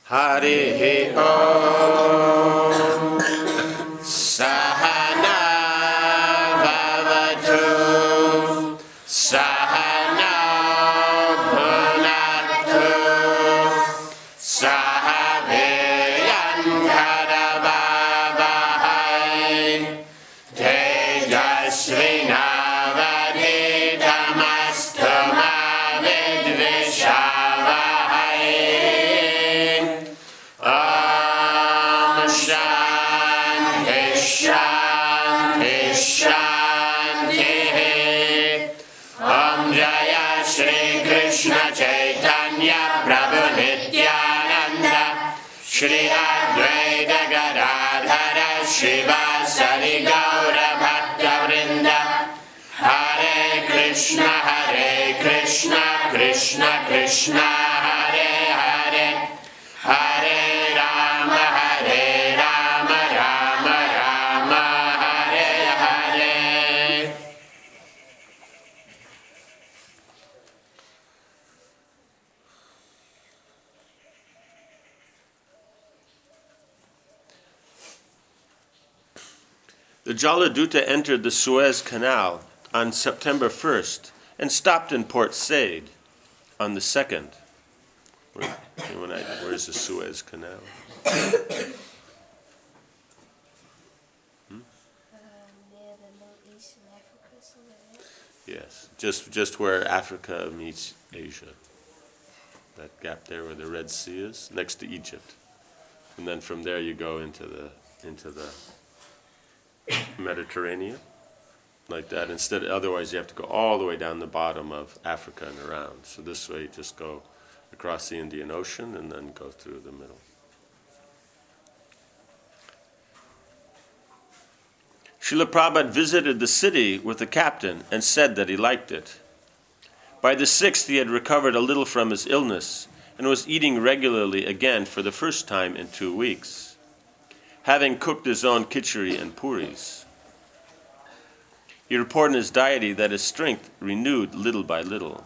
Harihi Om Sahana Bhavatu Sahana Bhunatu Sahaveyan Karavavahai Tejasvinavadhitamastu Mavidvishavahai Om Shanti Shanti Shanti Om Jaya Shri Krishna Chaitanya Prabhu Nityananda Shri Advaita Gadadhara Shivasari Gaura Bhakta Vrinda Hare Krishna Krishna Krishna Hare Hare Hare Rama Rama Rama Hare Hare. The Jaladuta entered the Suez Canal on September 1st and stopped in Port Said on the 2nd. Where's the Suez Canal? Near the Middle East and Africa, somewhere there. Yes, just where Africa meets Asia. That gap there where the Red Sea is, next to Egypt. And then from there you go into the Mediterranean, like that. Otherwise you have to go all the way down the bottom of Africa and around. So this way you just go across the Indian Ocean and then go through the middle. Srila Prabhupada visited the city with the captain and said that he liked it. By the 6th he had recovered a little from his illness and was eating regularly again for the first time in 2 weeks, having cooked his own khichdi and puris. He reported in his diary that his strength renewed little by little.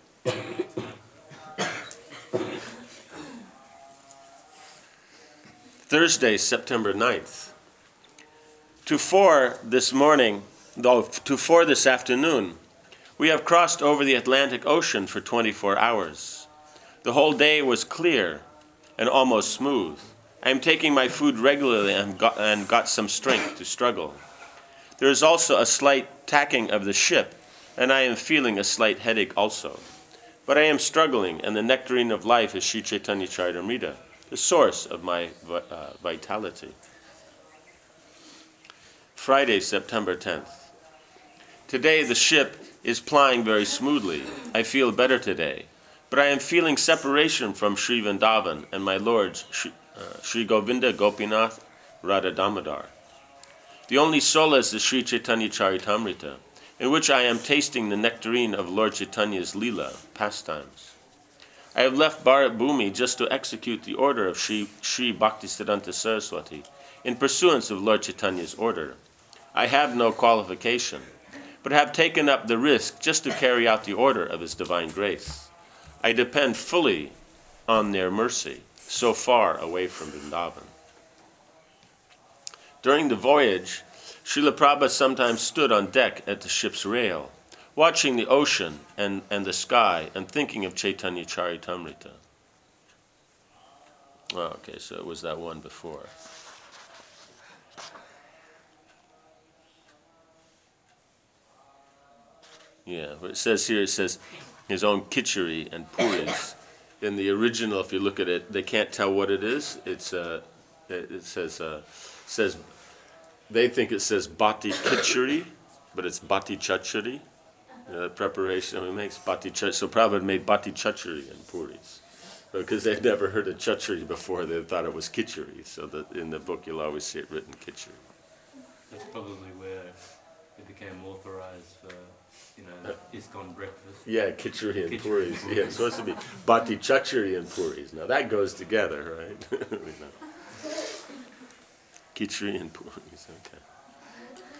Thursday, September 9th. To 4 this afternoon, we have crossed over the Atlantic Ocean for 24 hours. The whole day was clear and almost smooth. I am taking my food regularly and got some strength to struggle. There is also a slight tacking of the ship, and I am feeling a slight headache also. But I am struggling, and the nectarine of life is Sri Chaitanya Charitamrita, the source of my vitality. Friday, September 10th. Today the ship is plying very smoothly. I feel better today, but I am feeling separation from Sri Vrindavan and my lords, Sri Govinda, Gopinath, Radha Damodar. The only solace is Sri Chaitanya Charitamrita, in which I am tasting the nectarine of Lord Chaitanya's Leela, pastimes. I have left Bharat Bhumi just to execute the order of Sri Bhaktisiddhanta Saraswati, in pursuance of Lord Chaitanya's order. I have no qualification, but have taken up the risk just to carry out the order of His divine grace. I depend fully on their mercy, so far away from Vrindavan. During the voyage, Srila Prabhupada sometimes stood on deck at the ship's rail, watching the ocean and the sky and thinking of Chaitanya Charitamrita. Oh, okay, so it was that one before. Yeah, but it says here, it says his own khichdi and puris. In the original, if you look at it, they can't tell what it is. It says they think it says bhati khichdi, but it's bhati chachari. The preparation, it makes bhati chachari. So Prabhupada made bhati chachari and puris. Because they'd never heard of chachari before, they thought it was khichdi. So that in the book you'll always see it written khichdi. That's probably where it became authorized for, ISKCON breakfast. Yeah, khichdi and puris. Yeah, it's supposed to be bhati chachari and puris. Now that goes together, right? Khichdi and puris, okay.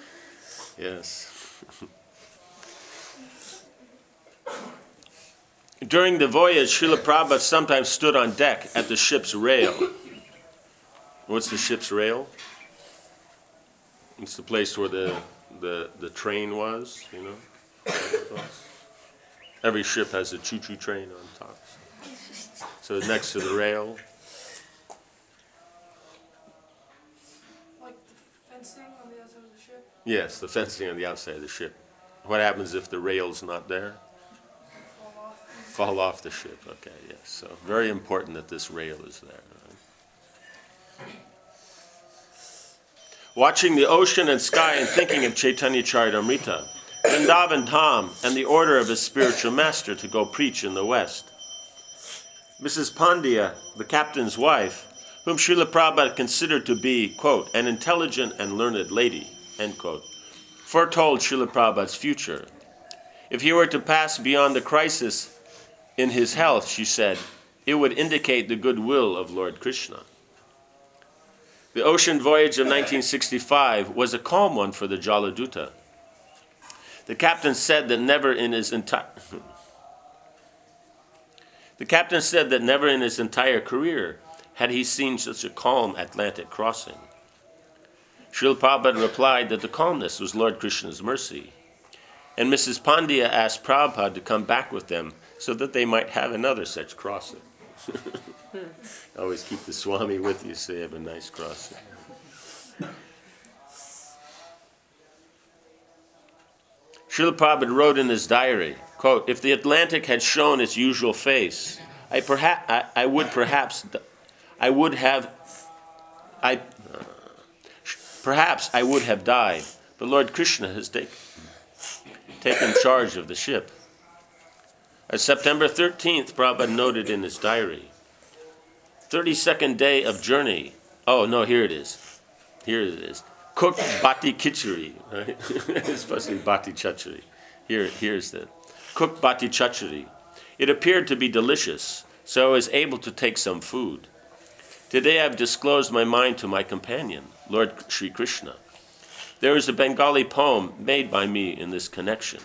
Yes. During the voyage, Srila Prabhupada sometimes stood on deck at the ship's rail. What's the ship's rail? It's the place where the train was, you know. Every ship has a choo-choo train on top. So next to the rail. Like the fencing on the outside of the ship? Yes, the fencing on the outside of the ship. What happens if the rail's not there? Fall off. Fall off the ship. Okay, yes. So very important that this rail is there. Right? Watching the ocean and sky and thinking of Chaitanya Charitamrita, Vrindavan Dham, and the order of his spiritual master to go preach in the West. Mrs. Pandya, the captain's wife, whom Srila Prabhupada considered to be, quote, an intelligent and learned lady, end quote, foretold Srila Prabhupada's future. If he were to pass beyond the crisis in his health, she said, it would indicate the goodwill of Lord Krishna. The ocean voyage of 1965 was a calm one for the Jaladuta. The captain said that never in his entire career had he seen such a calm Atlantic crossing. Srila Prabhupada replied that the calmness was Lord Krishna's mercy, and Mrs. Pandya asked Prabhupada to come back with them so that they might have another such crossing. Always keep the Swami with you so you have a nice crossing. Srila Prabhupada wrote in his diary, quote, if the Atlantic had shown its usual face, I would have died, but Lord Krishna has taken charge of the ship. On September 13th, Prabhupada noted in his diary, 32nd day of journey. Oh, no, here it is. Here it is. Cooked bati khichdi, right? It's supposed to be bati chachari. Here's the cooked bati chachari. It appeared to be delicious, so I was able to take some food. Today I've disclosed my mind to my companion, Lord Sri Krishna. There is a Bengali poem made by me in this connection.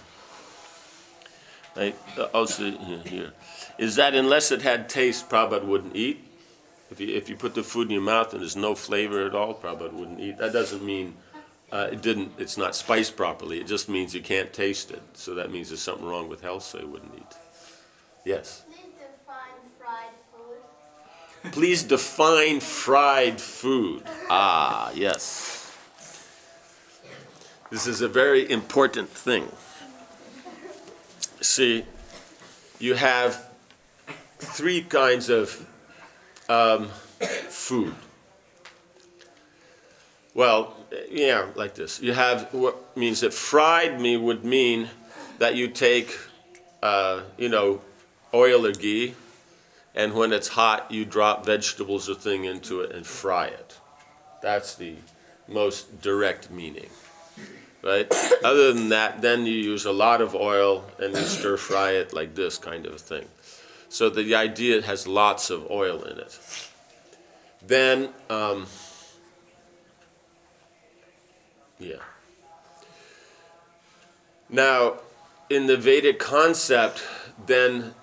Also here is that unless it had taste, Prabhupada wouldn't eat. If you put the food in your mouth and there's no flavor at all, Prabhupada wouldn't eat. That doesn't mean it's not spiced properly. It just means you can't taste it. So that means there's something wrong with health, so he wouldn't eat. Yes? Please define fried food. Please define fried food. Ah, yes. This is a very important thing. See, you have three kinds of food. Well, yeah, like this. You have what means that fried meat would mean that you take, oil or ghee, and when it's hot, you drop vegetables or thing into it and fry it. That's the most direct meaning, right? Other than that, then you use a lot of oil and you stir fry it like this kind of a thing. So the idea has lots of oil in it. Then, Now, in the Vedic concept, then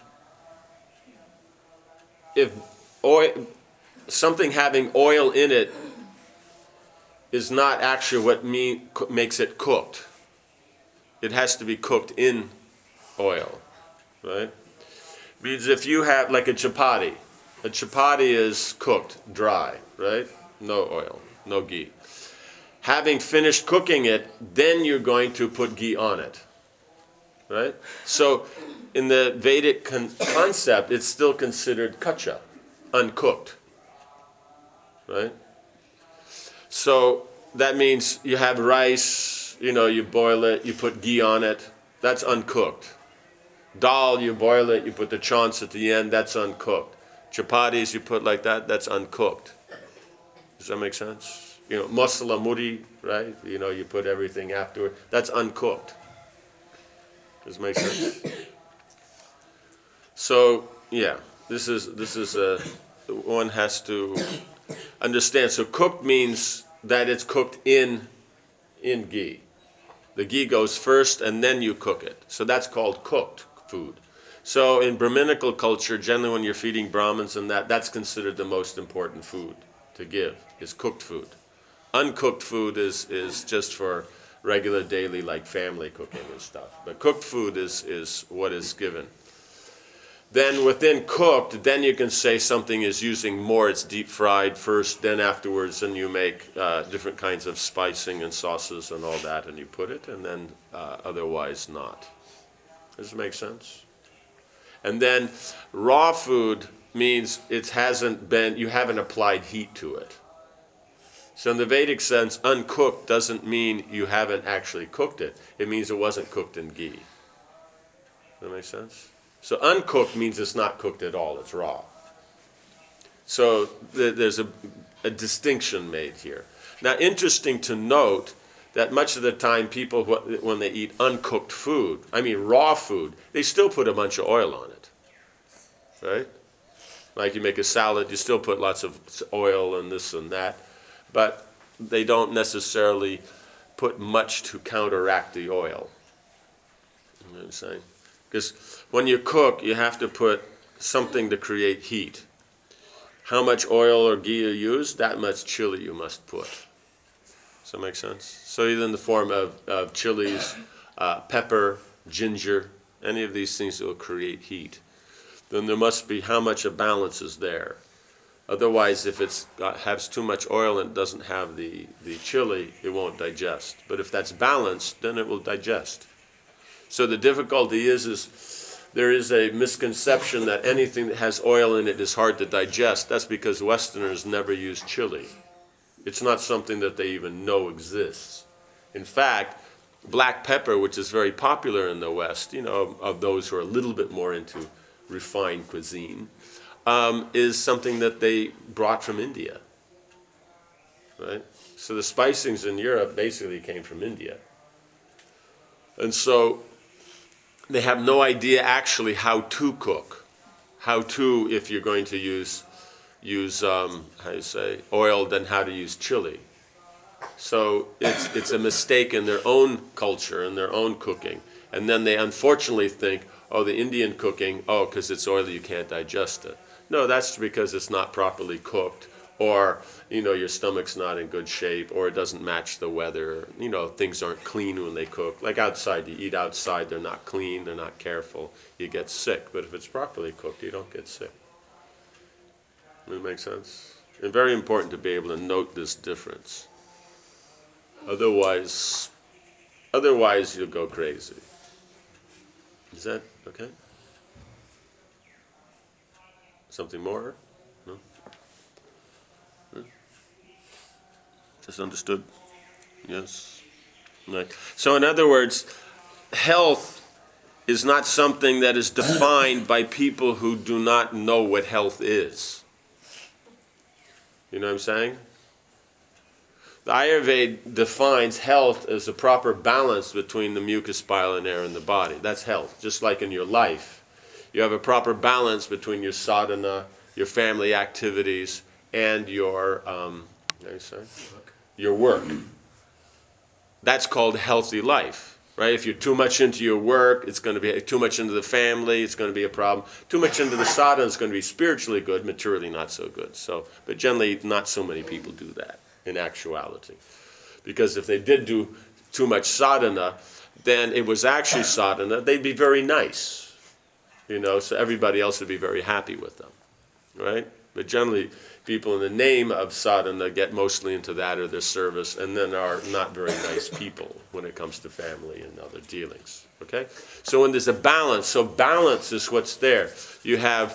if something having oil in it is not actually what makes it cooked. It has to be cooked in oil, right? Means if you have like a chapati is cooked dry, right? No oil, no ghee. Having finished cooking it, then you're going to put ghee on it, right? So in the Vedic concept, it's still considered kacha, uncooked, right? So that means you have rice, you boil it, you put ghee on it, that's uncooked. Dal, you boil it, you put the chants at the end, that's uncooked. Chapatis, you put like that, that's uncooked. Does that make sense? Masala muri, right? You put everything afterward, that's uncooked. Does it make sense? So, yeah, this is one has to understand. So cooked means that it's cooked in ghee. The ghee goes first and then you cook it. So that's called cooked food. So in Brahminical culture, generally when you're feeding Brahmins and that's considered the most important food to give, is cooked food. Uncooked food is just for regular daily like family cooking and stuff. But cooked food is what is given. Then within cooked, then you can say something is using more, it's deep fried first, then afterwards, and you make different kinds of spicing and sauces and all that, and you put it, and then otherwise not. Does it make sense? And then raw food means it hasn't been, you haven't applied heat to it. So in the Vedic sense, uncooked doesn't mean you haven't actually cooked it. It means it wasn't cooked in ghee. Does that make sense? So uncooked means it's not cooked at all, it's raw. So there's a distinction made here. Now, interesting to note that much of the time people, when they eat uncooked food, I mean raw food, they still put a bunch of oil on it, right? Like you make a salad, you still put lots of oil and this and that, but they don't necessarily put much to counteract the oil. You know what I'm saying? Because when you cook, you have to put something to create heat. How much oil or ghee you use, that much chili you must put. Does that make sense? So either in the form of chilies, pepper, ginger, any of these things that will create heat. Then there must be how much a balance is there. Otherwise, if it has too much oil and it doesn't have the chili, it won't digest. But if that's balanced, then it will digest. So the difficulty is there is a misconception that anything that has oil in it is hard to digest. That's because Westerners never use chili. It's not something that they even know exists. In fact, black pepper, which is very popular in the West, you know, of those who are a little bit more into refined cuisine, is something that they brought from India. Right? So the spicings in Europe basically came from India. And so they have no idea actually how to cook. How to, if you're going to use how you say, oil, then how to use chili. So it's a mistake in their own culture and their own cooking. And then they unfortunately think, oh, the Indian cooking, oh, because it's oily, you can't digest it. No, that's because it's not properly cooked, or, you know, your stomach's not in good shape, or it doesn't match the weather. You know, things aren't clean when they cook. Like outside, you eat outside, they're not clean, they're not careful, you get sick. But if it's properly cooked, you don't get sick. Does that make sense? And very important to be able to note this difference. Otherwise you'll go crazy. Is that okay? Something more? No? Just understood? Yes? Right. So in other words, health is not something that is defined by people who do not know what health is. You know what I'm saying? The Ayurveda defines health as a proper balance between the mucus, bile, and air in the body. That's health. Just like in your life, you have a proper balance between your sadhana, your family activities, and your work. That's called healthy life, right? If you're too much into your work, it's going to be too much into the family, it's going to be a problem. Too much into the sadhana is going to be spiritually good, materially not so good. So, but generally, not so many people do that in actuality. Because if they did do too much sadhana, then it was actually sadhana, they'd be very nice. You know, so everybody else would be very happy with them, right? But generally, people in the name of sadhana get mostly into that or their service, and then are not very nice people when it comes to family and other dealings, okay? So when there's a balance, so balance is what's there. You have,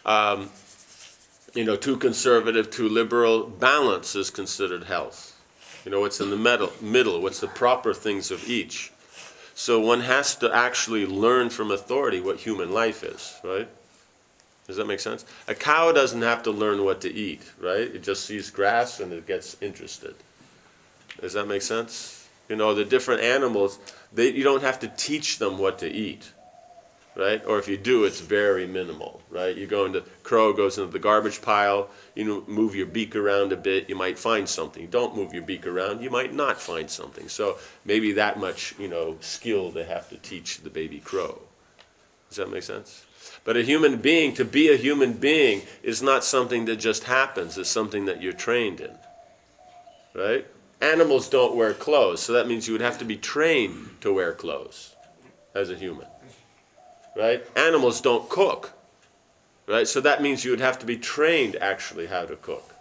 too conservative, too liberal. Balance is considered health. You know, what's in the middle, what's the proper things of each. So one has to actually learn from authority what human life is, right? Does that make sense? A cow doesn't have to learn what to eat, right? It just sees grass and it gets interested. Does that make sense? You know, the different animals, you don't have to teach them what to eat, right? Or if you do, it's very minimal, right? Crow goes into the garbage pile, you move your beak around a bit, you might find something. Don't move your beak around, you might not find something. So maybe that much, skill they have to teach the baby crow. Does that make sense? But a human being, to be a human being, is not something that just happens. It's something that you're trained in. Right? Animals don't wear clothes, so that means you would have to be trained to wear clothes as a human. Right? Animals don't cook. Right? So that means you would have to be trained actually how to cook.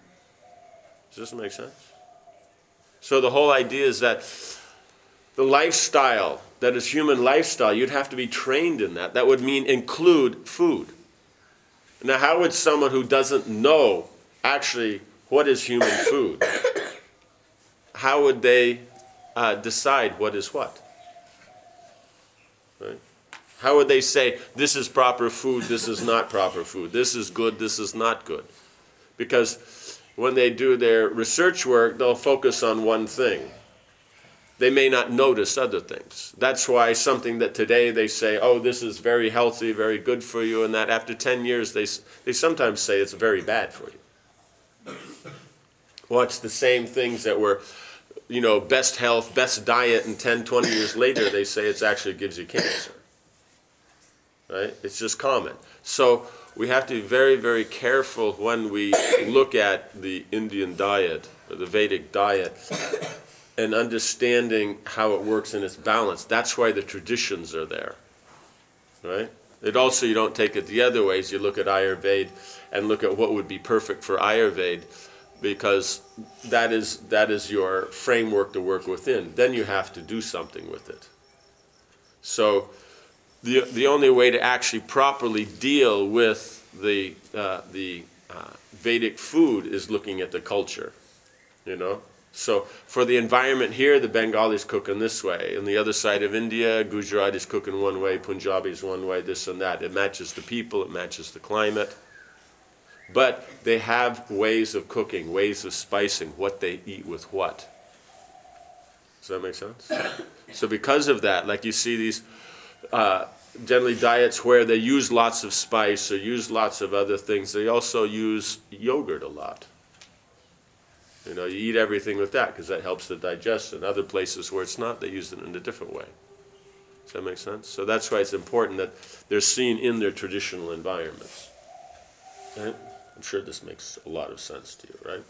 Does this make sense? So the whole idea is that the lifestyle, that is human lifestyle, you'd have to be trained in that. That would mean include food. Now, how would someone who doesn't know actually what is human food, how would they decide what is what? Right? How would they say, this is proper food, this is not proper food, this is good, this is not good? Because when they do their research work, they'll focus on one thing. They may not notice other things. That's why something that today they say, oh, this is very healthy, very good for you, and that after 10 years they sometimes say it's very bad for you. Watch the same things that were, best health, best diet, and 10, 20 years later they say it actually gives you cancer. Right? It's just common. So we have to be very, very careful when we look at the Indian diet or the Vedic diet and understanding how it works in its balance. That's why the traditions are there. Right? It also, you don't take it the other ways. You look at Ayurveda and look at what would be perfect for Ayurveda, because that is your framework to work within. Then you have to do something with it. So the only way to actually properly deal with the Vedic food is looking at the culture, So for the environment here, the Bengalis cook in this way. On the other side of India, Gujaratis cook in one way, Punjabis one way, this and that. It matches the people, it matches the climate. But they have ways of cooking, ways of spicing, what they eat with what. Does that make sense? So because of that, like you see these generally diets where they use lots of spice or use lots of other things, they also use yogurt a lot. You eat everything with that because that helps the digestion. Other places where it's not, they use it in a different way. Does that make sense? So that's why it's important that they're seen in their traditional environments. Right? I'm sure this makes a lot of sense to you, right?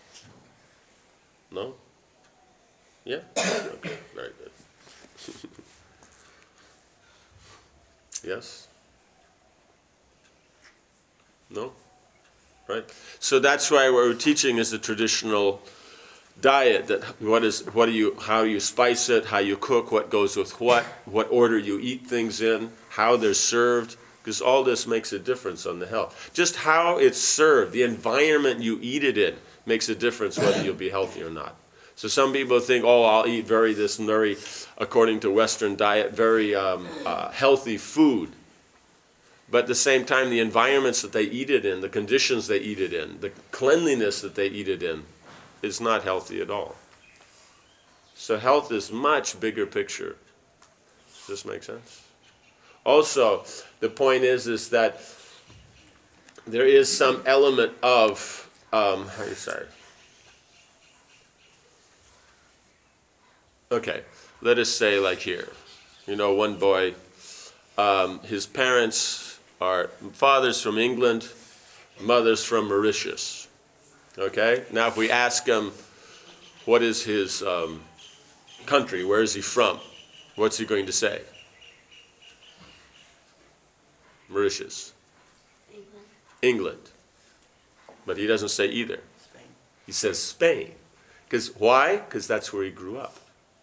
No? Yeah? Okay, very good. Yes? No? Right? So that's why what we're teaching is the traditional diet, that how you spice it, how you cook, what goes with what order you eat things in, how they're served, because all this makes a difference on the health. Just how it's served, the environment you eat it in makes a difference whether you'll be healthy or not. So some people think, I'll eat very, according to Western diet, very healthy food. But at the same time, the environments that they eat it in, the conditions they eat it in, the cleanliness that they eat it in, is not healthy at all. So health is much bigger picture. Does this make sense? Also, the point is that there is some element of, Okay, let us say like here. One boy, his parents are father's from England, mother's from Mauritius. Okay? Now if we ask him what is his country, where is he from, what's he going to say? Mauritius. England. But he doesn't say either. Spain. He says Spain. Why? Because that's where he grew up.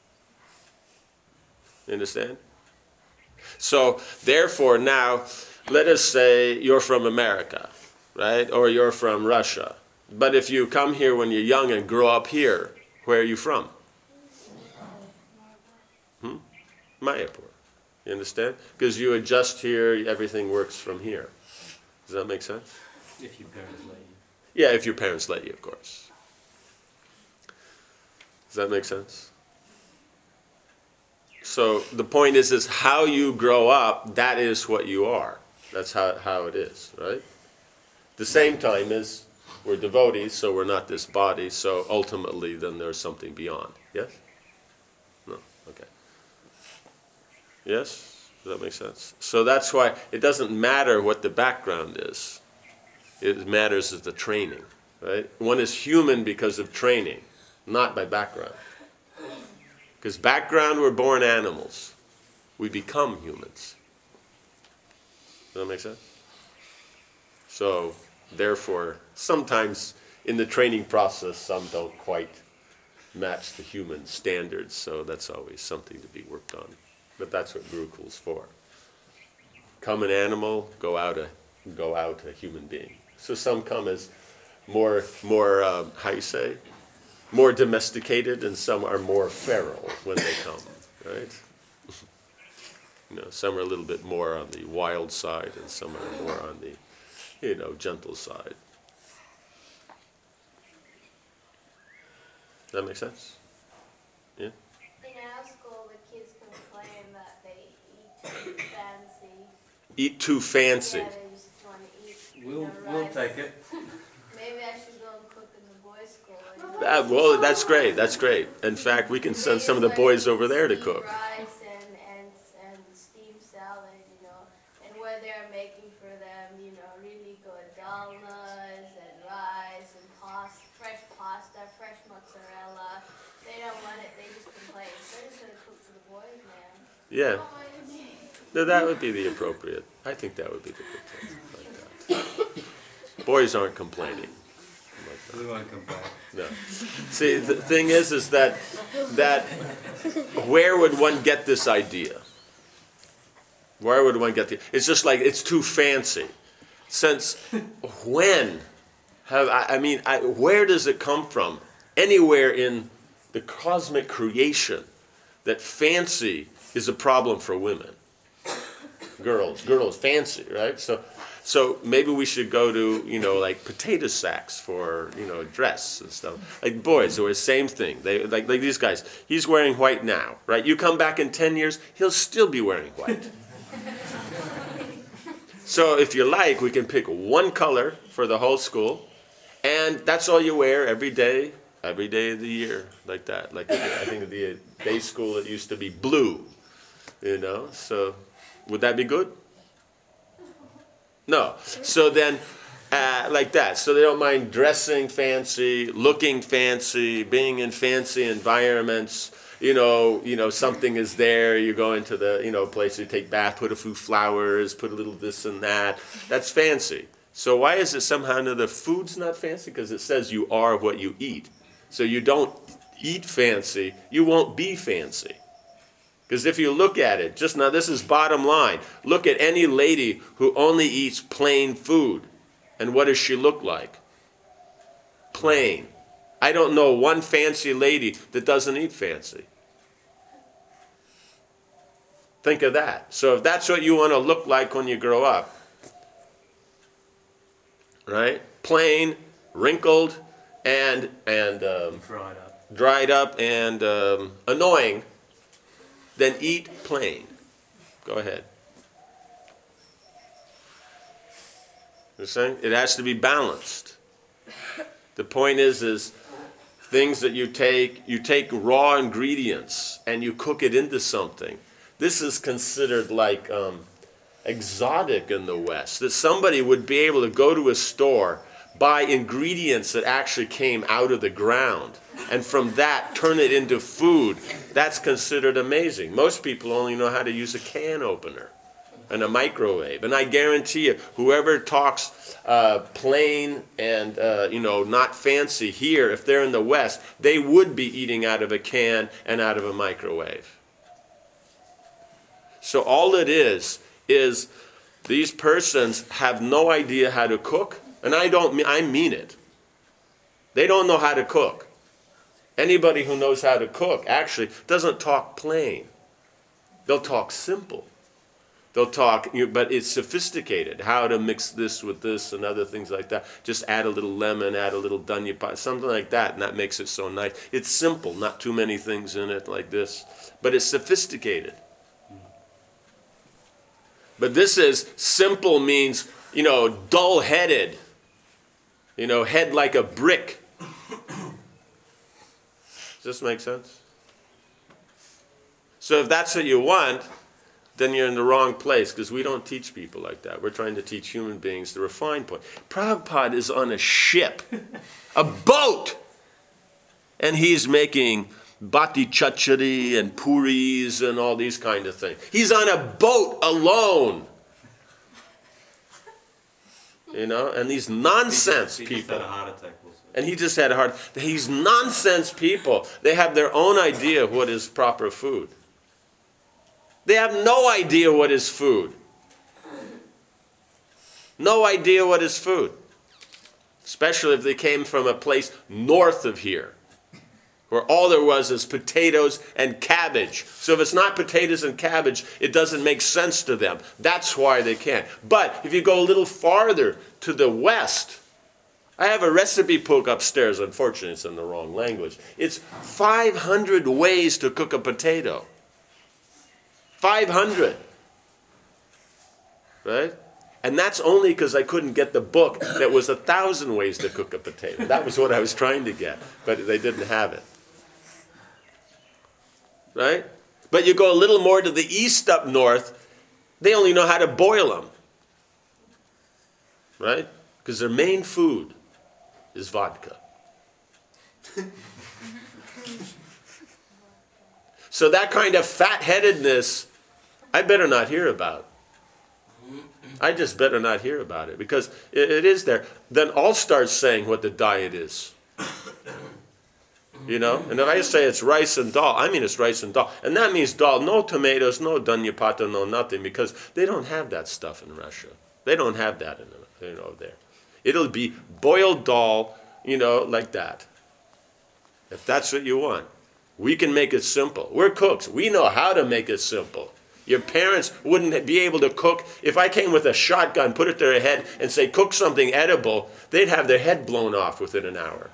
You understand? So, therefore, now, let us say you're from America, right? Or you're from Russia. But if you come here when you're young and grow up here, where are you from? Mayapur. You understand? Because you adjust here, everything works from here. Does that make sense? If your parents let you. Yeah, if your parents let you, of course. Does that make sense? So the point is how you grow up, that is what you are. That's how it is, right? The same time as we're devotees, so we're not this body, so ultimately then there's something beyond. Yes? No? Okay. Yes? Does that make sense? So that's why it doesn't matter what the background is. It matters is the training, right? One is human because of training, not by background. Because background, we're born animals. We become humans. Does that make sense? So, therefore, sometimes in the training process, some don't quite match the human standards, so that's always something to be worked on. But that's what Gurukul's for. Come an animal, go out a human being. So some come as more how you say, more domesticated, and some are more feral when they come, right? Some are a little bit more on the wild side, and some are more on the, gentle side. Does that make sense? Yeah? In our school, the kids complain that they eat too fancy. Eat too fancy. Yeah, they just want to eat. We'll take it. Maybe I should go and cook in the boys' school. Well, that's great. That's great. In fact, we can send some of the boys over there to cook. Rice and steamed salad, and where they're making for them, really good donuts and rice and fresh pasta, fresh mozzarella. They don't want it. They just complain. They're just gonna cook for the boys, man. Yeah. Don't mind me. No, that would be the appropriate. I think that would be the appropriate. Boys aren't complaining. We won't complain. No. See, the thing is that where would one get this idea? Where would one get it's just like it's too fancy. Since when where does it come from? Anywhere in the cosmic creation that fancy is a problem for women. Girls, fancy, right? So maybe we should go to, like potato sacks for, dress and stuff. Like boys, they wear the same thing. They like these guys. He's wearing white now, right? You come back in 10 years, he'll still be wearing white. So if you like, we can pick one color for the whole school, and that's all you wear every day of the year, like that. Like I think at the day school it used to be blue, So would that be good? No. So then, like that. So they don't mind dressing fancy, looking fancy, being in fancy environments. Something is there. You go into the, place you take bath, put a few flowers, put a little this and that. That's fancy. So why is it somehow the food's not fancy? Because it says you are what you eat. So you don't eat fancy, you won't be fancy. Because if you look at it, just now this is bottom line. Look at any lady who only eats plain food. And what does she look like? Plain. I don't know one fancy lady that doesn't eat fancy. Think of that. So if that's what you want to look like when you grow up, right? Plain, wrinkled, and dried up and annoying, then eat plain. Go ahead. You're saying it has to be balanced. The point is things that you take raw ingredients and you cook it into something. This is considered like exotic in the West. That somebody would be able to go to a store, buy ingredients that actually came out of the ground, and from that turn it into food. That's considered amazing. Most people only know how to use a can opener and a microwave. And I guarantee you, whoever talks plain and not fancy here, if they're in the West, they would be eating out of a can and out of a microwave. So all it is these persons have no idea how to cook, and I mean it. They don't know how to cook. Anybody who knows how to cook actually doesn't talk plain. They'll talk simple. They'll talk, but it's sophisticated. How to mix this with this and other things like that. Just add a little lemon, add a little dhania powder, something like that, and that makes it so nice. It's simple, not too many things in it like this, but it's sophisticated. But this is simple means, dull-headed, head like a brick. Does this make sense? So if that's what you want, then you're in the wrong place, because we don't teach people like that. We're trying to teach human beings the refined point. Prabhupada is on a ship, a boat, and he's making bhati chachari and puris and all these kind of things. He's on a boat alone. You know, and these nonsense He people. just had a heart attack. And he just had a heart. These nonsense people, they have their own idea of what is proper food. They have no idea what is food. No idea what is food. Especially if they came from a place north of here, where all there was is potatoes and cabbage. So if it's not potatoes and cabbage, it doesn't make sense to them. That's why they can't. But if you go a little farther to the west, I have a recipe book upstairs. Unfortunately, it's in the wrong language. It's 500 ways to cook a potato. 500. Right? And that's only because I couldn't get the book that was 1,000 ways to cook a potato. That was what I was trying to get, but they didn't have it. Right? But you go a little more to the east up north, they only know how to boil them. Right? Because their main food is vodka. So that kind of fat-headedness, I better not hear about. I just better not hear about it, because it is there. Then I'll start saying what the diet is. You know? And if I say it's rice and dal, I mean it's rice and dal. And that means dal, no tomatoes, no dhanyapata, no nothing, because they don't have that stuff in Russia. They don't have that there. It'll be boiled dal, like that. If that's what you want. We can make it simple. We're cooks. We know how to make it simple. Your parents wouldn't be able to cook. If I came with a shotgun, put it to their head, and say, cook something edible, they'd have their head blown off within an hour.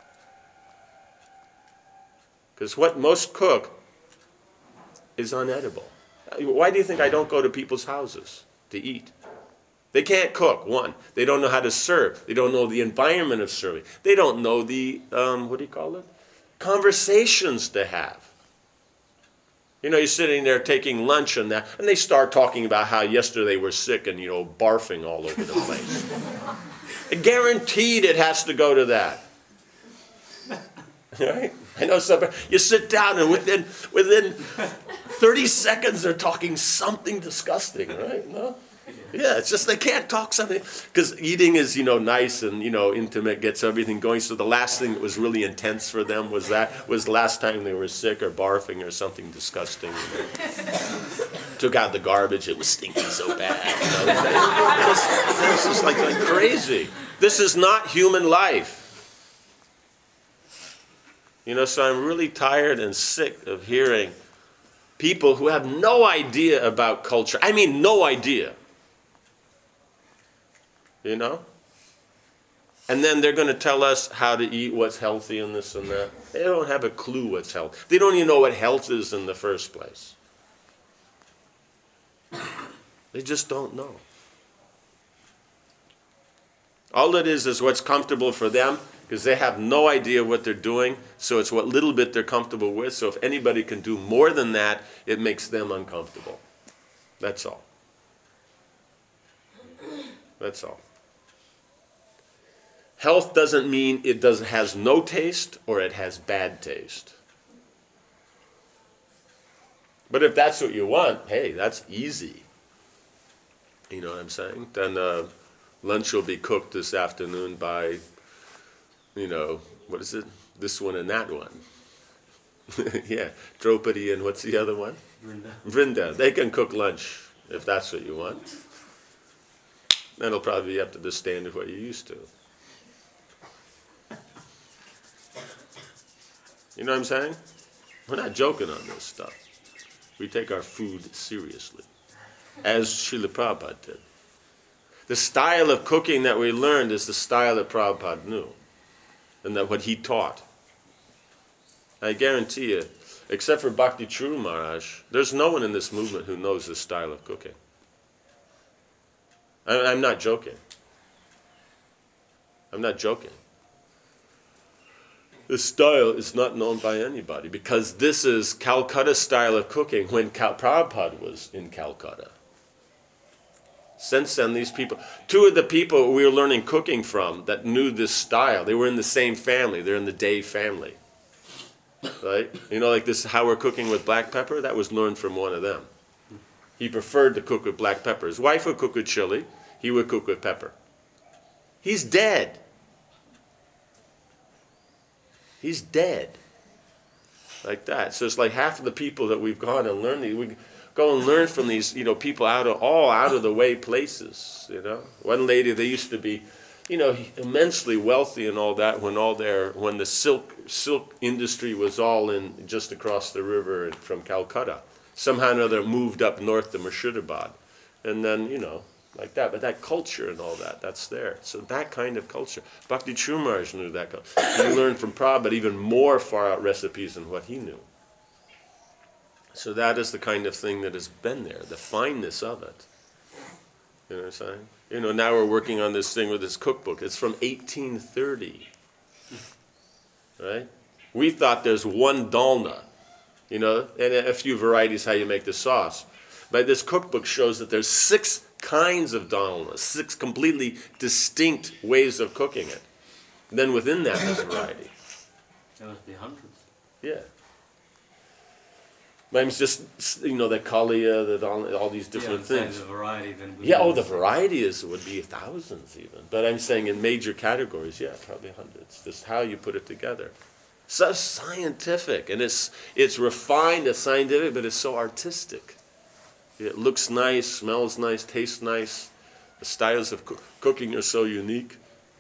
Because what most cook is unedible. Why do you think I don't go to people's houses to eat? They can't cook, one. They don't know how to serve. They don't know the environment of serving. They don't know the, conversations to have. You're sitting there taking lunch and that, and they start talking about how yesterday they were sick and, barfing all over the place. Guaranteed it has to go to that. Right? I know somebody, you sit down and within 30 seconds they're talking something disgusting, right? No? Yeah, it's just they can't talk something. Because eating is, nice and, intimate, gets everything going. So the last thing that was really intense for them was the last time they were sick or barfing or something disgusting. Took out the garbage, it was stinking so bad. This is like crazy. This is not human life. So I'm really tired and sick of hearing people who have no idea about culture. I mean, no idea. And then they're going to tell us how to eat, what's healthy and this and that. They don't have a clue what's health. They don't even know what health is in the first place. They just don't know. All it is what's comfortable for them, because they have no idea what they're doing, so it's what little bit they're comfortable with. So if anybody can do more than that, it makes them uncomfortable. That's all. That's all. Health doesn't mean it has no taste or it has bad taste. But if that's what you want, hey, that's easy. You know what I'm saying? Then lunch will be cooked this afternoon by, what is it? This one and that one. Yeah, Draupadi and what's the other one? Vrinda. They can cook lunch if that's what you want. Then it'll probably be up to the standard of what you're used to. You know what I'm saying? We're not joking on this stuff. We take our food seriously, as Srila Prabhupada did. The style of cooking that we learned is the style that Prabhupada knew, and that what he taught. I guarantee you, except for Bhakti Churu Maharaj, there's no one in this movement who knows this style of cooking. I'm not joking. I'm not joking. This style is not known by anybody because this is Calcutta style of cooking when Prabhupada was in Calcutta. Since then, these people, two of the people we were learning cooking from that knew this style, they were in the same family. They're in the Day family. Right? You know, like this, how we're cooking with black pepper, that was learned from one of them. He preferred to cook with black pepper. His wife would cook with chili. He would cook with pepper. He's dead. He's dead. Like that. So it's like half of the people that we've gone and learned, we go and learn from these, people out of the way places, One lady, they used to be, immensely wealthy and all that when the silk industry was all in just across the river from Calcutta. Somehow or another moved up north to Murshidabad. And then, like that. But that culture and all that, that's there. So that kind of culture. Bhakti Chumaraj knew that culture. He learned from Prabhupada even more far out recipes than what he knew. So that is the kind of thing that has been there, the fineness of it. You know what I'm saying? Now we're working on this thing with this cookbook. It's from 1830. Right? We thought there's one dalna, and a few varieties how you make the sauce. But this cookbook shows that there's 6 kinds of dalna, 6 completely distinct ways of cooking it. And then within that there's variety. There must be hundreds. Yeah. It's just, the kalia, all these different things. The variety then the variety would be thousands even. But I'm saying in major categories, probably hundreds. Just how you put it together. So scientific, and it's refined, it's scientific, but it's so artistic. It looks nice, smells nice, tastes nice. The styles of cooking are so unique.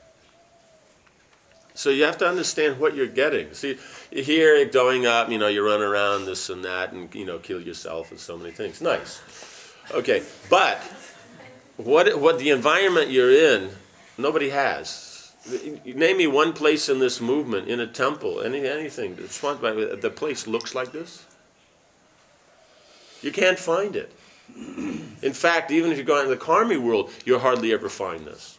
So you have to understand what you're getting. See, here growing up, you run around this and that and, kill yourself and so many things. Nice. Okay, but what the environment you're in, nobody has. Name me one place in this movement, in a temple, anything, the place looks like this. You can't find it. In fact, even if you go out in the Karmi world, you'll hardly ever find this.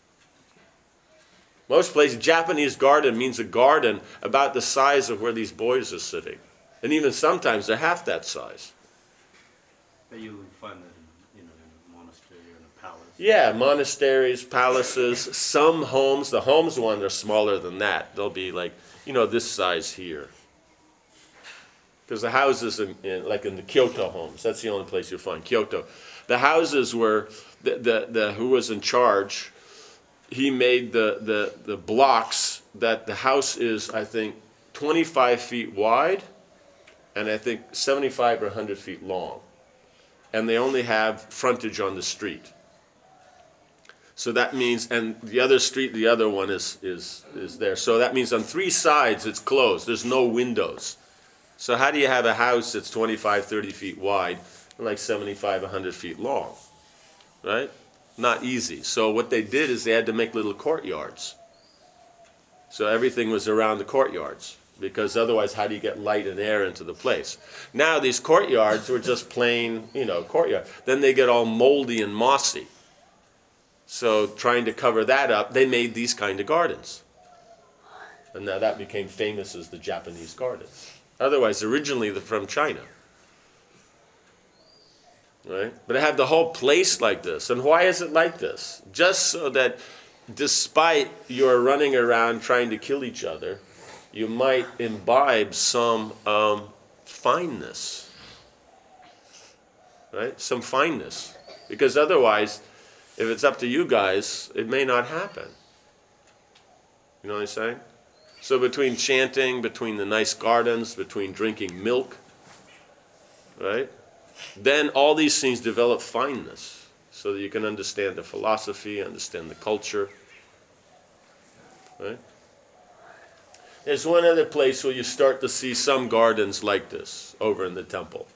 Most places, Japanese garden means a garden about the size of where these boys are sitting. And even sometimes they're half that size. But you would find that in a monastery or in a palace. Yeah, monasteries, palaces, some homes. The homes one are smaller than that. They'll be like, this size here. Because the houses like in the Kyoto homes, that's the only place you'll find, Kyoto. The houses were, who was in charge, he made the blocks that the house is, I think, 25 feet wide and I think 75 or 100 feet long. And they only have frontage on the street. So that means, and the other street, the other one is there. So that means on 3 sides it's closed. There's no windows. So how do you have a house that's 25, 30 feet wide and like 75, 100 feet long? Right? Not easy. So what they did is they had to make little courtyards. So everything was around the courtyards, because otherwise how do you get light and air into the place? Now these courtyards were just plain, courtyard. Then they get all moldy and mossy. So trying to cover that up, they made these kind of gardens. And now that became famous as the Japanese gardens. Otherwise, originally they're from China. Right? But I have the whole place like this. And why is it like this? Just so that despite your running around trying to kill each other, you might imbibe some fineness. Right? Some fineness. Because otherwise, if it's up to you guys, it may not happen. You know what I'm saying? So between chanting, between the nice gardens, between drinking milk, right? Then all these things develop fineness so that you can understand the philosophy, understand the culture. Right? There's one other place where you start to see some gardens like this over in the temple.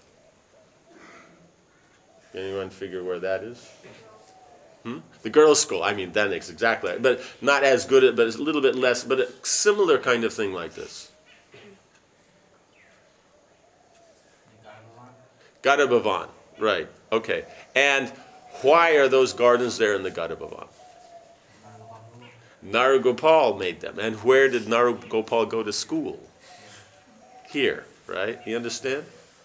Anyone figure where that is? The girls' school. I mean, that makes exactly, but not as good, but it's a little bit less, but a similar kind of thing like this. Gada Bhavan, right, okay. And why are those gardens there in the Gada Bhavan? Narugopal made them. And where did Narugopal go to school? Here, right? You understand?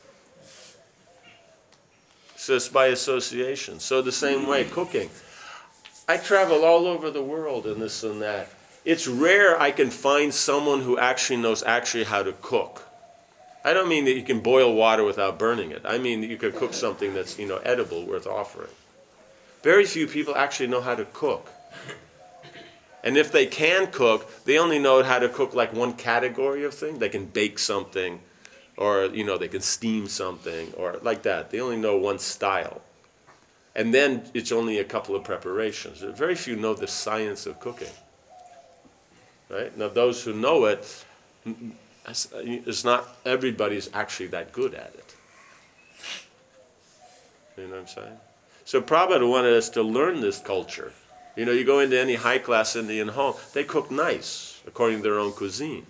So it's by association. So the same way, cooking. I travel all over the world and this and that. It's rare I can find someone who actually knows how to cook. I don't mean that you can boil water without burning it. I mean that you could cook something that's, edible, worth offering. Very few people actually know how to cook. And if they can cook, they only know how to cook like one category of thing. They can bake something, or they can steam something, or like that. They only know one style. And then it's only a couple of preparations. Very few know the science of cooking. Right? Now those who know it, it's not everybody's actually that good at it. You know what I'm saying? So Prabhupada wanted us to learn this culture. You go into any high-class Indian home, they cook nice, according to their own cuisine.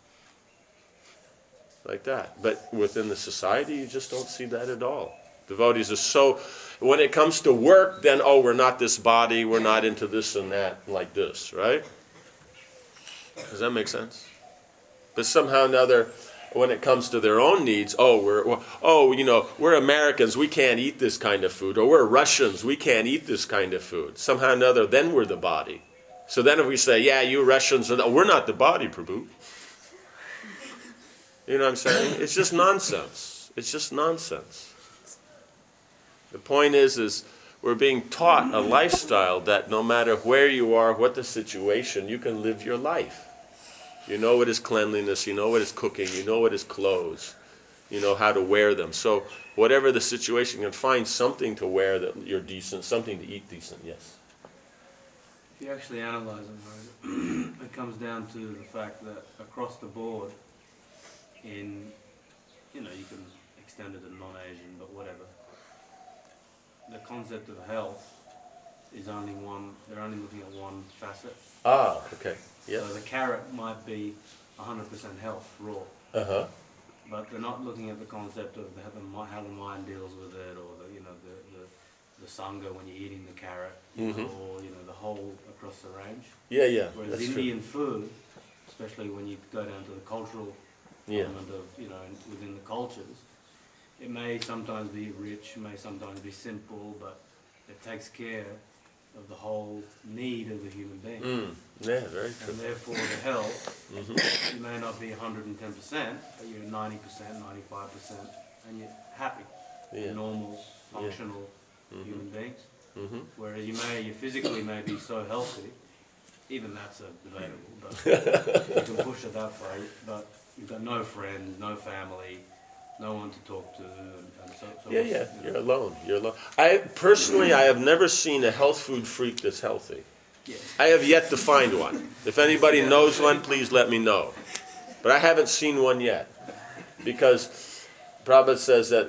Like that. But within the society, you just don't see that at all. Devotees are so, when it comes to work, then, we're not this body, we're not into this and that, like this, right? Does that make sense? But somehow or another, when it comes to their own needs, we're Americans, we can't eat this kind of food, or we're Russians, we can't eat this kind of food. Somehow or another, then we're the body. So then if we say, yeah, you Russians, we're not the body, Prabhu. You know what I'm saying? It's just nonsense. It's just nonsense. The point is we're being taught a lifestyle that no matter where you are, what the situation, you can live your life. You know what is cleanliness, you know what is cooking, you know what is clothes, you know how to wear them. So whatever the situation, you can find something to wear that you're decent, something to eat decent, yes. If you actually analyze it, it comes down to the fact that across the board, you can extend it to non-Asian, but whatever, the concept of health is only one, they're only looking at one facet. Ah, okay. Yeah. So the carrot might be 100% health, raw. Uh-huh. But they're not looking at the concept of how the mind deals with it, or the sangha when you're eating the carrot, or the whole across the range. Yeah, yeah. Whereas Indian food, especially when you go down to the cultural element of within the cultures, it may sometimes be rich, may sometimes be simple, but it takes care of the whole need of the human being. Yeah, very true. And therefore the health, you may not be 110%, but you're 90%, 95%, and you're happy. You're normal, functional human beings. Whereas you physically may be so healthy, even that's debatable, but you can push it that far, but you've got no friends, no family, no one to talk to, and so you're alone. You're alone. I have never seen a health food freak that's healthy. Yeah. I have yet to find one. If anybody knows one, please let me know. But I haven't seen one yet, because Prabhupada says that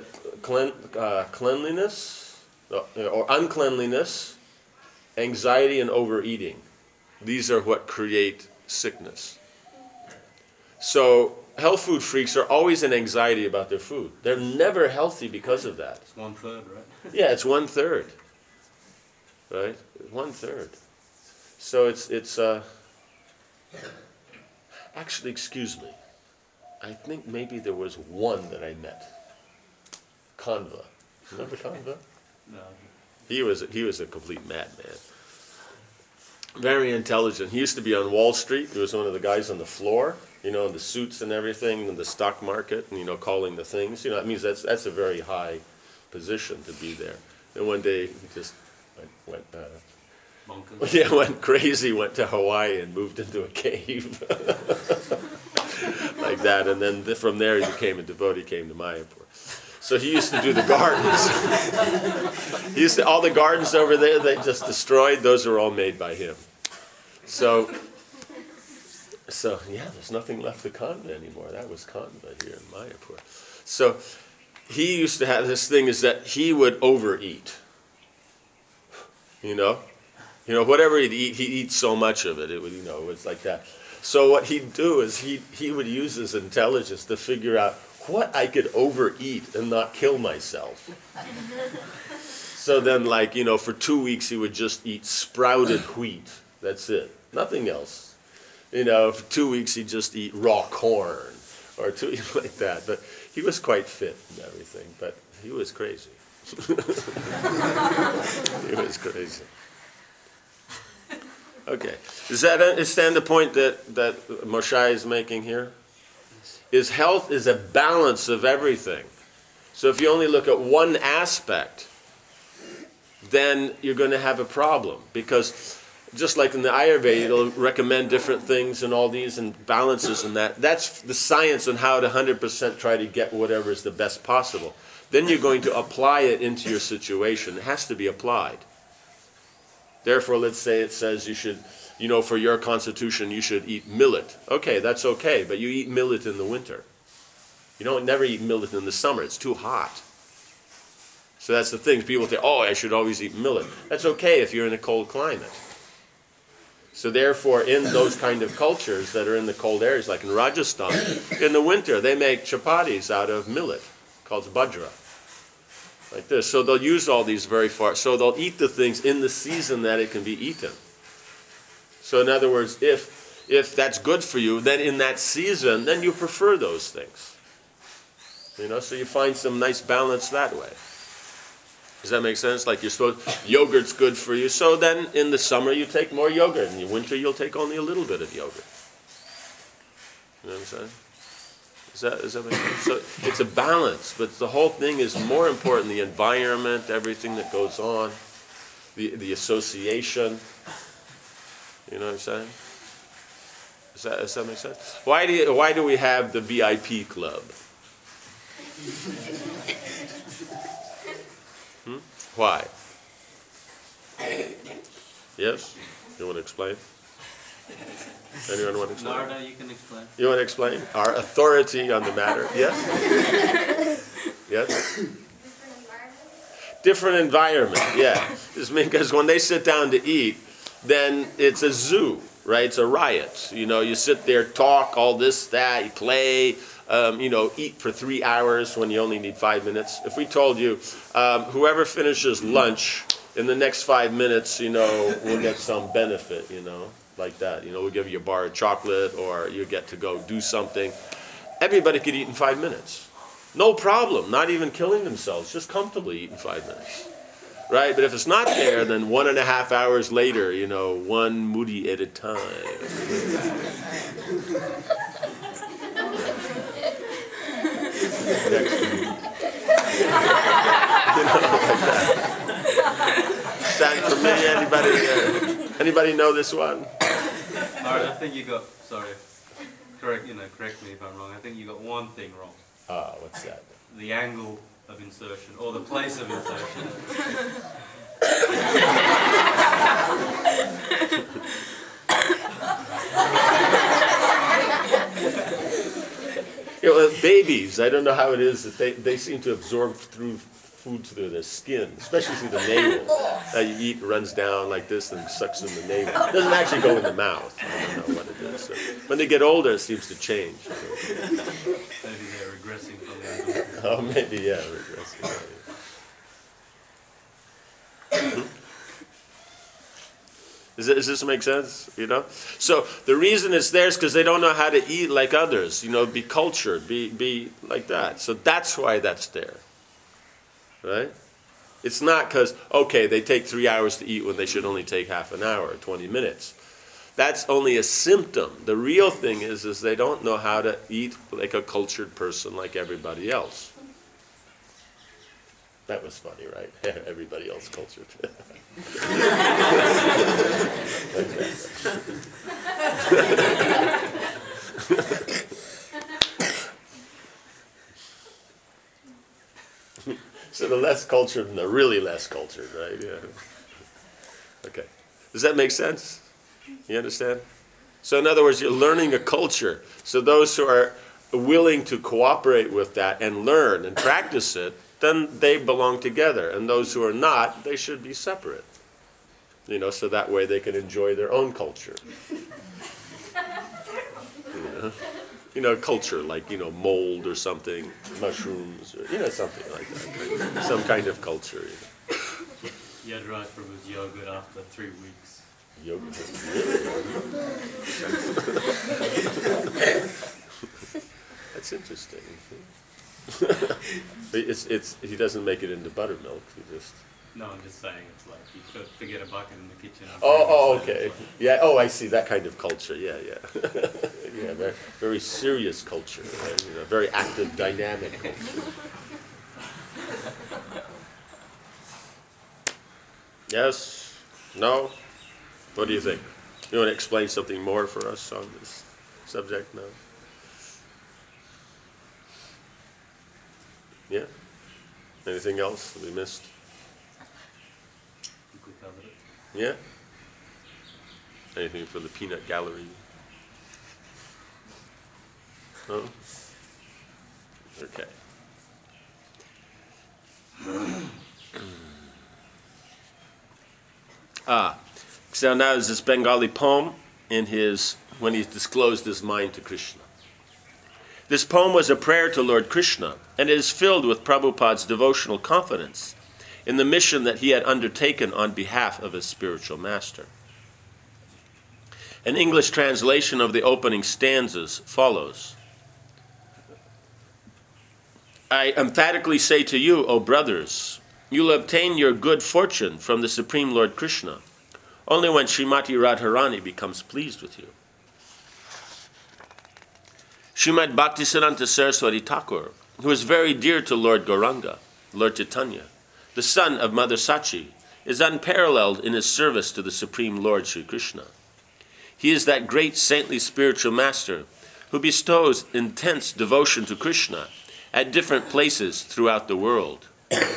cleanliness or uncleanliness, anxiety, and overeating, these are what create sickness. So health food freaks are always in anxiety about their food. They're never healthy because of that. It's 1/3, right? Yeah, it's 1/3. Right? 1/3. So it's actually, excuse me. I think maybe there was one that I met. Kanva. Remember Kanva? No. He was a complete madman. Very intelligent. He used to be on Wall Street. He was one of the guys on the floor, in the suits and everything, in the stock market, and, calling the things. That means that's a very high position to be there. And one day he just went crazy, went to Hawaii and moved into a cave. Like that. And then from there he became a devotee, came to Mayapur. So he used to do the gardens. All the gardens over there they just destroyed, those are all made by him. So yeah, there's nothing left of Kanva anymore. That was Kanva here in Mayapur. So he used to have this thing is that he would overeat. Whatever he'd eat so much of it. It would, it was like that. So what he'd do is he would use his intelligence to figure out what I could overeat and not kill myself. So then, for 2 weeks he would just eat sprouted wheat. That's it. Nothing else. You know, for 2 weeks he'd just eat raw corn or like that. But he was quite fit and everything. But he was crazy. He was crazy. Okay. Does that understand the point that Moshe is making here? Is health is a balance of everything. So if you only look at one aspect, then you're going to have a problem. Because just like in the Ayurveda, it'll recommend different things and all these and balances and that. That's the science on how to 100% try to get whatever is the best possible. Then you're going to apply it into your situation. It has to be applied. Therefore, let's say it says you should, you know, for your constitution, you should eat millet. Okay, that's okay, but you eat millet in the winter. You don't never eat millet in the summer. It's too hot. So that's the thing. People say, oh, I should always eat millet. That's okay if you're in a cold climate. So therefore, in those kind of cultures that are in the cold areas, like in Rajasthan, in the winter, they make chapatis out of millet, called bajra. Like this. So they'll use all these very far. So they'll eat the things in the season that it can be eaten. So in other words, if that's good for you, then in that season, then you prefer those things. You know, so you find some nice balance that way. Does that make sense? Like you're supposed, yogurt's good for you. So then in the summer you take more yogurt. In the winter you'll take only a little bit of yogurt. You know what I'm saying? Does that make sense? So it's a balance, but the whole thing is more important. The environment, everything that goes on, the association. You know what I'm saying? Does that make sense? Why do we have the VIP club? Why? Yes? You want to explain? Anyone want to explain? No, you can explain. You want to explain? Our authority on the matter. Yes? Yes? Different environment, yeah. Just because when they sit down to eat, then it's a zoo, right? It's a riot. You know, you sit there, talk, all this, that, you play, you know, eat for 3 hours when you only need 5 minutes. If we told you, whoever finishes lunch in the next 5 minutes, you know, will get some benefit, you know, like that. You know, we'll give you a bar of chocolate or you get to go do something. Everybody could eat in 5 minutes. No problem, not even killing themselves, just comfortably eat in 5 minutes. Right? But if it's not there, then 1.5 hours later, you know, one moody at a time. Sound familiar? Anybody know this one? Alright, I think you got, sorry, correct me if I'm wrong, I think you got one thing wrong. What's that? The angle of insertion, or the place of insertion. You know, babies, I don't know how it is that they seem to absorb food through their skin, especially through the navel. You eat, runs down like this and sucks in the navel. It doesn't actually go in the mouth. I don't know what it is. So when they get older, it seems to change. So. Maybe they're regressing from the Oh, maybe, yeah, regressing. Does this make sense? You know? So the reason it's there is because they don't know how to eat like others. You know, be cultured, be like that. So that's why that's there. Right? It's not because, okay, they take 3 hours to eat when they should only take half an hour or 20 minutes. That's only a symptom. The real thing is they don't know how to eat like a cultured person like everybody else. That was funny, right? Everybody else cultured. So the less cultured and the really less cultured, right? Yeah. Okay. Does that make sense? You understand? So in other words, you're learning a culture. So those who are willing to cooperate with that and learn and practice it, then they belong together. And those who are not, they should be separate. You know, so that way they can enjoy their own culture. You know, culture like, you know, mold or something, mushrooms, or, you know, something like that. Some kind of culture. You know. Yadraj Prabhu's yogurt after 3 weeks. Yogurt? Really? That's interesting. He doesn't make it into buttermilk. He just. No, I'm just saying it's like you forget a bucket in the kitchen. Okay. Yeah. Oh, I see that kind of culture. Yeah. Yeah. Very, very serious culture. Right? Very active, dynamic culture. Yes. No. What do you think? You want to explain something more for us on this subject now? Yeah? Anything else that we missed? I think we covered it. Yeah? Anything for the peanut gallery? No? Okay. So now there's this Bengali poem when he disclosed his mind to Krishna. This poem was a prayer to Lord Krishna, and it is filled with Prabhupada's devotional confidence in the mission that he had undertaken on behalf of his spiritual master. An English translation of the opening stanzas follows. I emphatically say to you, O brothers, you'll obtain your good fortune from the Supreme Lord Krishna only when Srimati Radharani becomes pleased with you. Srimad Bhaktisiddhanta Saraswati Thakur, who is very dear to Lord Gauranga, Lord Chaitanya, the son of Mother Sachi, is unparalleled in his service to the Supreme Lord Sri Krishna. He is that great saintly spiritual master who bestows intense devotion to Krishna at different places throughout the world.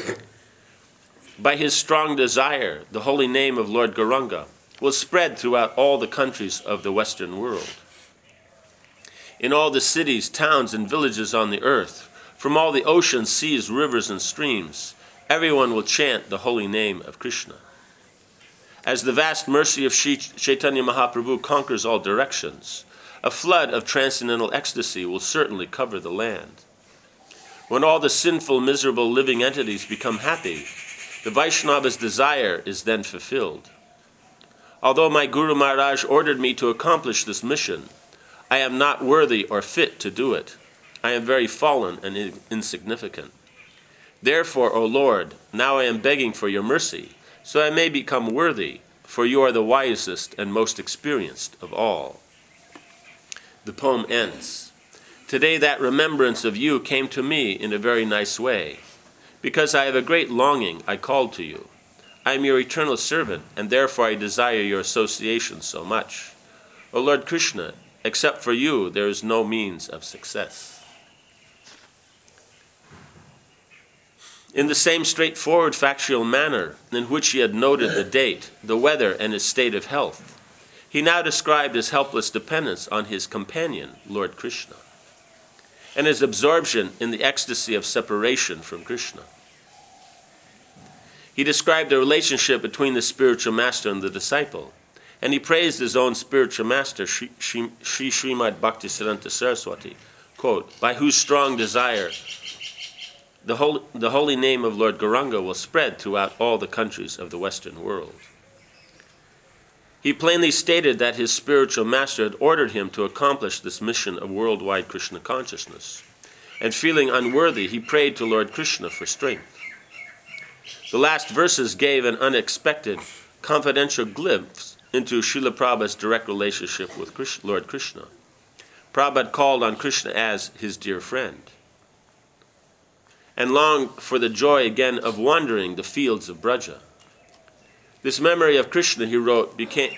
By his strong desire, the holy name of Lord Gauranga will spread throughout all the countries of the Western world. In all the cities, towns, and villages on the earth, from all the oceans, seas, rivers, and streams, everyone will chant the holy name of Krishna. As the vast mercy of Sri Chaitanya Mahaprabhu conquers all directions, a flood of transcendental ecstasy will certainly cover the land. When all the sinful, miserable living entities become happy, the Vaishnava's desire is then fulfilled. Although my Guru Maharaj ordered me to accomplish this mission, I am not worthy or fit to do it. I am very fallen and insignificant. Therefore, O Lord, now I am begging for your mercy, so I may become worthy, for you are the wisest and most experienced of all. The poem ends. Today that remembrance of you came to me in a very nice way. Because I have a great longing, I called to you. I am your eternal servant, and therefore I desire your association so much. O Lord Krishna, except for you, there is no means of success. In the same straightforward factual manner in which he had noted the date, the weather, and his state of health, he now described his helpless dependence on his companion, Lord Krishna, and his absorption in the ecstasy of separation from Krishna. He described the relationship between the spiritual master and the disciple, and he praised his own spiritual master, Sri Srimad Bhaktisiddhanta Saraswati, quote, by whose strong desire the holy name of Lord Gauranga will spread throughout all the countries of the Western world. He plainly stated that his spiritual master had ordered him to accomplish this mission of worldwide Krishna consciousness, and feeling unworthy, he prayed to Lord Krishna for strength. The last verses gave an unexpected, confidential glimpse into Srila Prabhupada's direct relationship with Lord Krishna. Prabhupada called on Krishna as his dear friend, and longed for the joy again of wandering the fields of Braja. This memory of Krishna, he wrote, came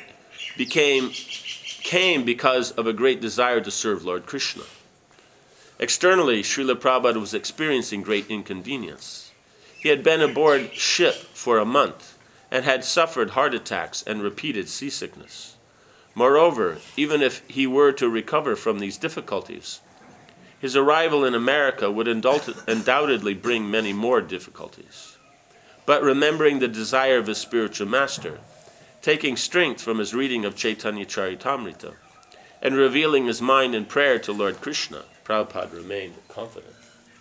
because of a great desire to serve Lord Krishna. Externally, Srila Prabhupada was experiencing great inconvenience. He had been aboard ship for a month and had suffered heart attacks and repeated seasickness. Moreover, even if he were to recover from these difficulties, his arrival in America would undoubtedly bring many more difficulties. But remembering the desire of his spiritual master, taking strength from his reading of Chaitanya Charitamrita, and revealing his mind in prayer to Lord Krishna, Prabhupada remained confident.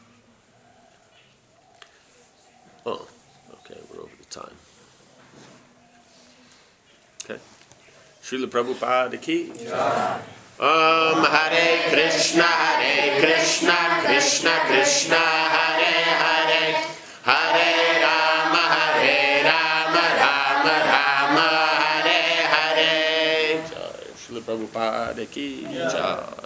Oh, okay, we're over the time. Okay. Srila Prabhupada ki jai. Hare Krishna, Krishna Krishna, Hare Hare, Hare Rama, Rama Rama, Hare Hare. Jai. Srila Prabhupada ki jai.